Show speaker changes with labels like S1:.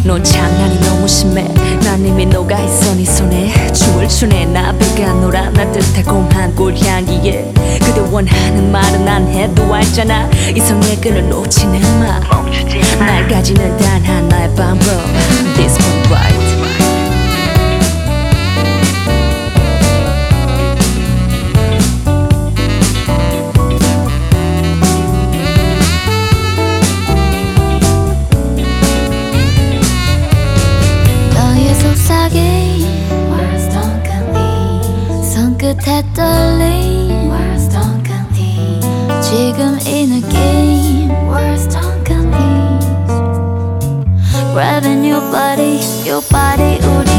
S1: 넌 장난이 너무 심해. 난 이미 녹아있어 네 손에. 춤을 추네 나비가 놀아 나 달콤한 꿀향기에. 그대 원하는 말은 안 해도 알잖아. 이성의 끈을 놓지는 마. 날 가지는 단 하나의 방법. This one right.
S2: Words don't compete. 손끝에 떨림 Words don't compete. 지금 이 느낌 Words don't compete. Grabbing your body 우리